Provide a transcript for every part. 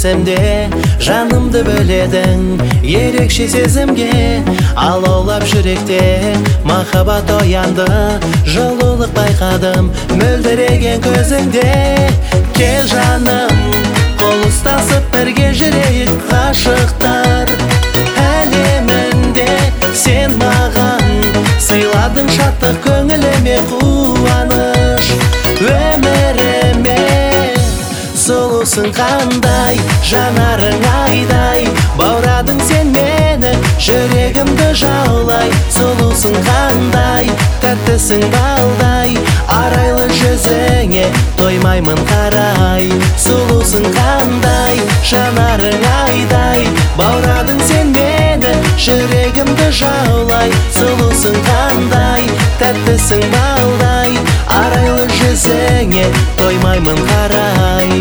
кездесемде жанымды бөледің ерекше сезімге алаулап жүректе махаббат оянды жылулық байқадым мөлдіреген көзіңде кел жаным қол ұстасып бірге жүрейік ғашықтар әлемінде сен маған сыйладың шаттық көңіліме қуаныш өміріме сұлусың қандай жанарың айдай баурадың сен мені жүрегімді жаулай сұлусың қандай тәттісің балдай арайлы жүзіңе тоймаймын қарай сұлусың қандай жанарың айдай баурадың сен мені жүрегімді жаулай сұлусың қандай тәттісің балдай арайлы жүзіңе тоймаймын қарай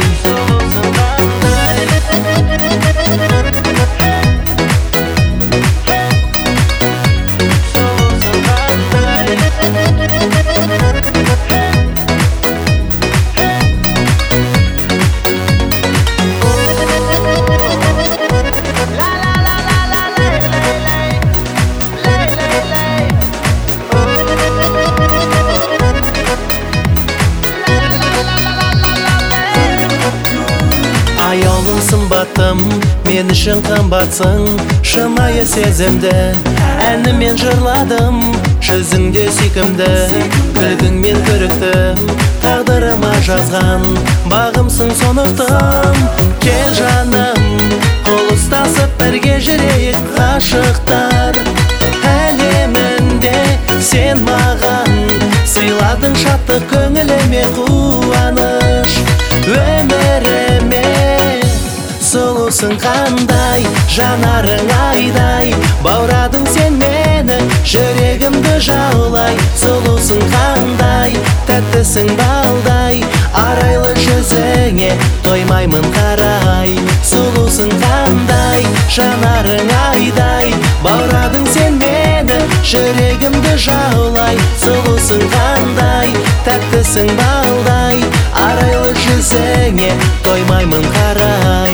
Аяулым сымбаттым, мен үшін қымбатсың шынайы сезімді әнімен жырладым жүзіңде сүйкімді күлкіңмен көріктім тағдырыма жазған бағымсың соныктым кел жаным қол ұстасып бірге жүрейік ғашықтар әлемінде сен маған сыйладың шаттық көңіліме қуаныш өміріме сұлусың қандай жанарың айдай баурадың сен мені жүрегімді жаулай сұлусың қандай тәттісің балдай арайлы жүзіңе тоймаймын қарай сұлусың қандай жанарың айдай баурадың сен мені жүрегімді жаулай сұлусың қандай тәттісің балдай арайлы жүзіңе тоймаймын қарай